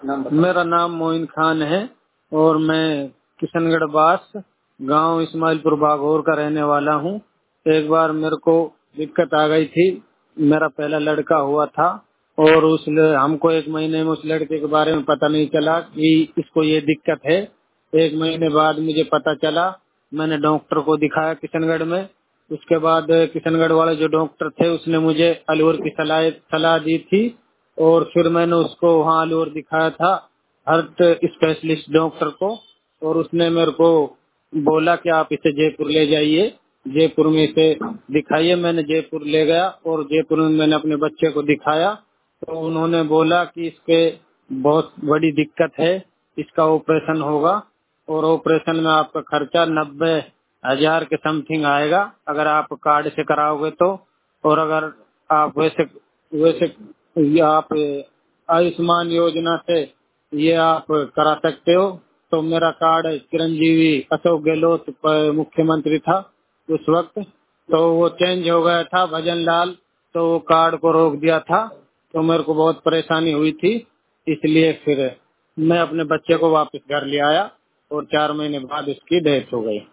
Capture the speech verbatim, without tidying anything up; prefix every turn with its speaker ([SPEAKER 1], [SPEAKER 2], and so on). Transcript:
[SPEAKER 1] मेरा नाम मोइन खान है और मैं किशनगढ़ बास गांव इस्माइलपुर बागौर का रहने वाला हूं। एक बार मेरे को दिक्कत आ गई थी। मेरा पहला लड़का हुआ था और उस हमको एक महीने में उस लड़के के बारे में पता नहीं चला कि इसको ये दिक्कत है। एक महीने बाद मुझे पता चला। मैंने डॉक्टर को दिखाया किशनगढ़ में। उसके बाद किशनगढ़ वाले जो डॉक्टर थे उसने मुझे अलवर की सलाह सलाह दी थी और फिर मैंने उसको वहाँ अलवर दिखाया था हार्ट स्पेशलिस्ट डॉक्टर को। और उसने मेरे को बोला कि आप इसे जयपुर ले जाइए, जयपुर में इसे दिखाइए। मैंने जयपुर ले गया और जयपुर में मैंने अपने बच्चे को दिखाया तो उन्होंने बोला कि इसके बहुत बड़ी दिक्कत है, इसका ऑपरेशन होगा और ऑपरेशन में आपका खर्चा नब्बे हजार के समथिंग आएगा अगर आप कार्ड से कराओगे तो। और अगर आप वैसे वैसे ये आप आयुष्मान योजना से ये आप करा सकते हो। तो मेरा कार्ड चिरंजीवी अशोक गहलोत प- मुख्यमंत्री था उस वक्त, तो वो चेंज हो गया था भजन लाल, तो वो कार्ड को रोक दिया था। तो मेरे को बहुत परेशानी हुई थी, इसलिए फिर मैं अपने बच्चे को वापस घर ले आया और चार महीने बाद उसकी डेथ हो गई।